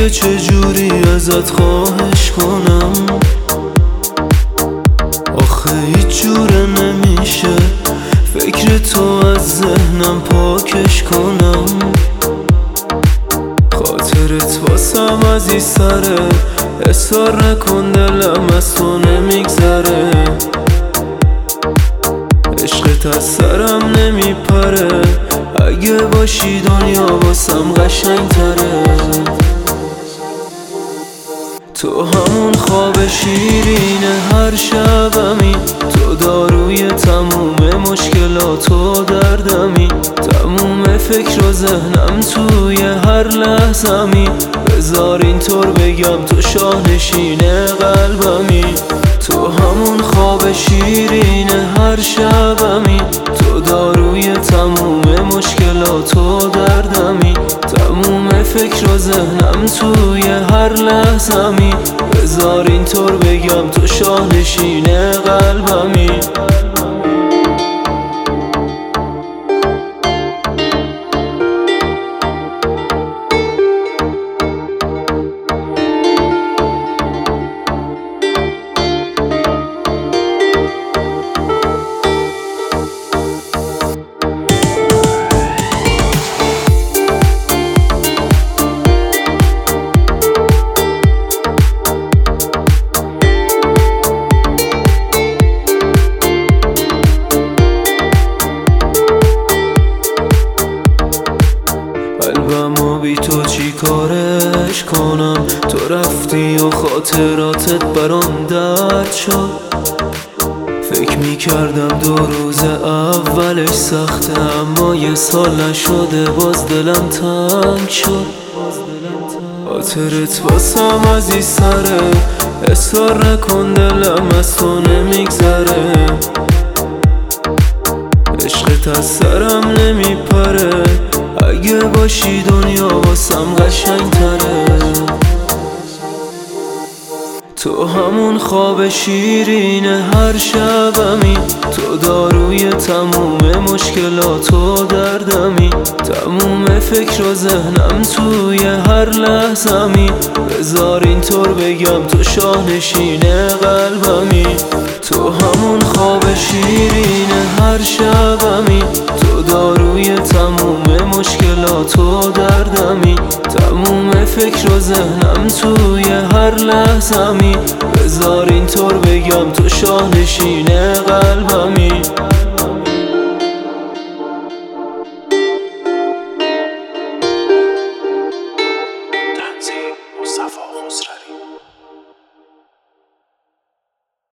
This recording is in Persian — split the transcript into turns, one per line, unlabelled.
که چجوری ازت خواهش کنم، آخه هیچ جوره نمیشه فکر تو از ذهنم پاکش کنم. خاطرت واسم عزیزتره، اصرار نکن دلم از تو نمیگذره. عشقت از سرم نمیپره، اگه باشی دنیا واسم قشنگتره. تو همون خواب شیرین هر شبمی، تو داروی تموم مشکلات و دردمی، تموم فکر و ذهنم توی هر لحظمی. بذار اینطور بگم تو شاهنشین قلبمی. تو همون خواب شیرین هر شبمی، تو داروی تموم مشکلات و دردمی، تموم فکر و ذهنم توی هر لحظمی. بذار اینطور بگم تو شاهنشین قلبمی. قلبمو بی تو چی کارش کنم، تو رفتی و خاطراتت برام درد شد. فکر میکردم 2 روز اولش سخته، اما 1 سال نشده باز دلم تنگ شد. خاطرت واسم عزیزتره، اصرار نکن دلم از تو نمیگذره. عشقت از سرم نمیپره، اگه باشی دنیا واسم قشنگتره. تو همون خواب شیرین هر شبمی، تو داروی تموم مشکلات و دردمی، تموم فکر و ذهنم توی هر لحظمی. بذار اینطور بگم تو شاهنشین قلبمی. تو همون خواب شیرین هر شبمی، تو داروی تموم مشکلات و دردمی، تموم فکر و ذهنم توی هر لحظمی. بذار اینطور بگم تو شاهنشین قلبمی.